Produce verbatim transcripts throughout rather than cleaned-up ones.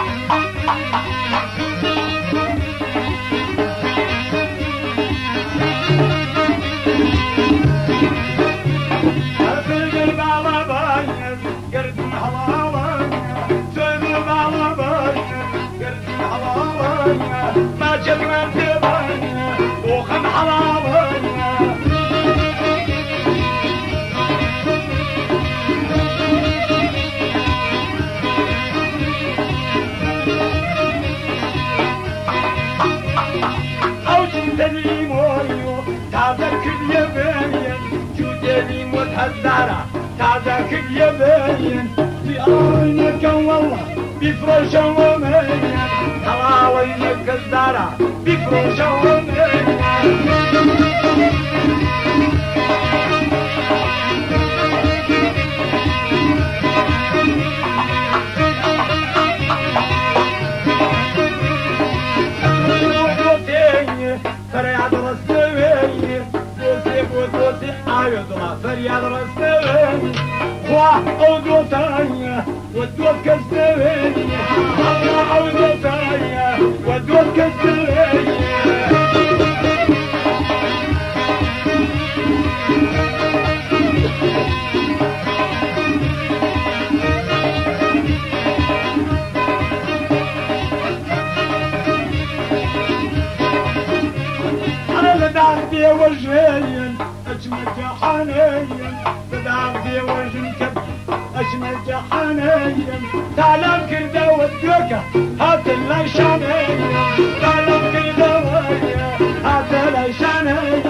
الزرع تعزك اليمين في عينك والله بفرش ومين حواوينك الزرع بفرش ومين فرياد رسمي دوسي بودوسي عيضنا فرياد رسمي خواه عودو تانية ودوك كسبي الله عودو تانية ودوك كسبي بدعبي وجهين اجمل جحانين بدعبي وجه كبدي اجمل جحانين تعلم كده ودوكه هات الليشانين تعلم كده ويا هات الليشانين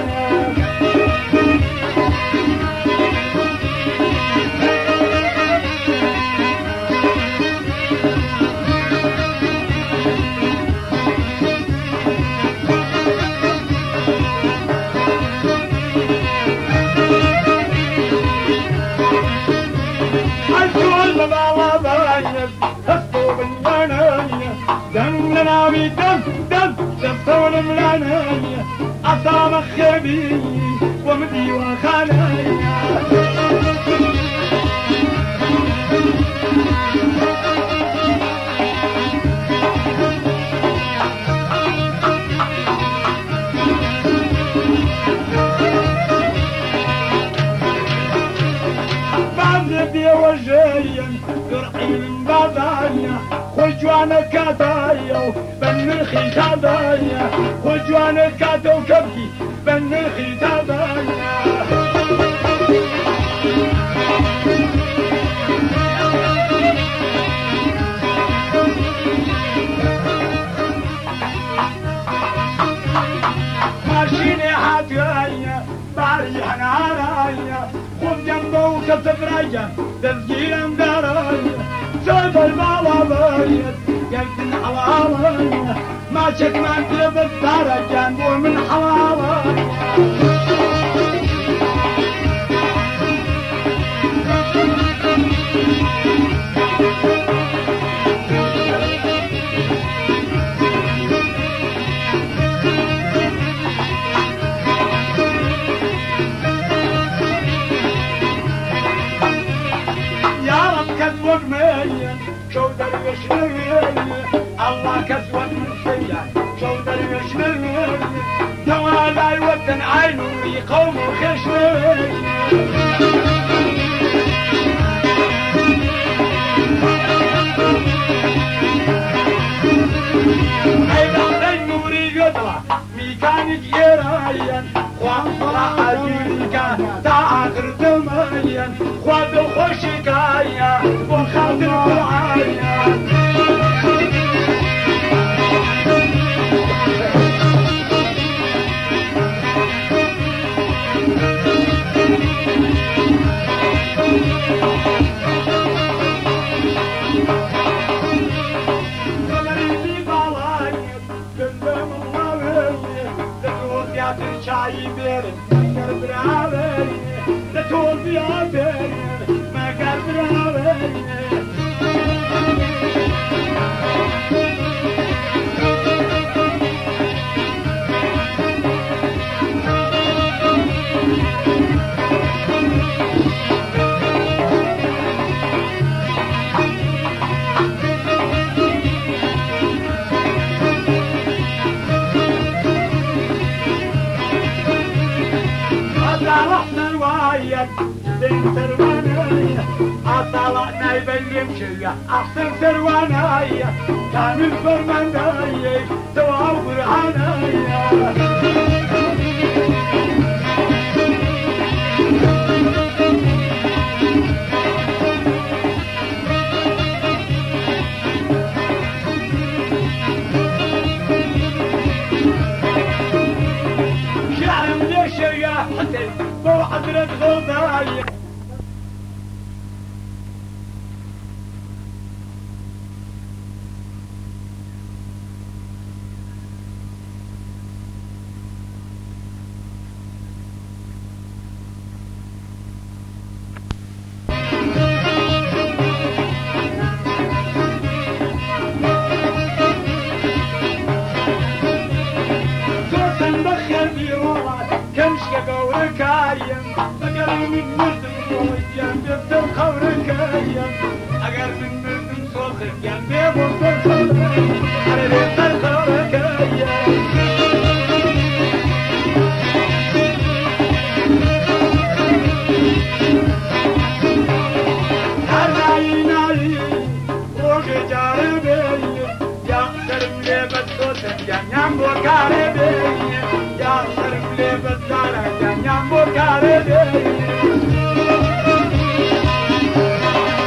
دم دم دفتون ملانية أصام خبي ومدي وخانية بعد دي وجهيا درعي من بعضايا خجوانا كاتايا بن الختابايا خجوانا كاتا وكبكي بن الختابايا ماشيني حاتيايا باري حنارايا خذ جنبه وكسفرايا تسجيلا دارايا سوف البابايا قلت حواوية ما شك ما انت بالدار جنبه من حواوية يا رب كذبك مية شودر يشمل الله كسوة من سيئة شودر يشمل دوالا يوطن عينه يقوم خشمل هيدا النور يطلع ميكانيك يرايا وانطلع أجيلك تاخر دميا خذ خوشكايا وخاطر دعايا شاي بيرن ما قلب رعاوي لتول بيا بيرن ما قلب رعاوي يا زين سروانايا عطلعنا يبين شيا أحسن سروانايا كامل فرمانايا سوا برهانايا حتى مو حضرة غضايا قوركايم أقر من مردم ويجان بيبدل قوركايم أقر من مردم صوخر جان بيبدل قوركايم على بيبدل قوركايم هرناي ناي وغي جاربي يا سرم لي بدوتن جان يام بوكاري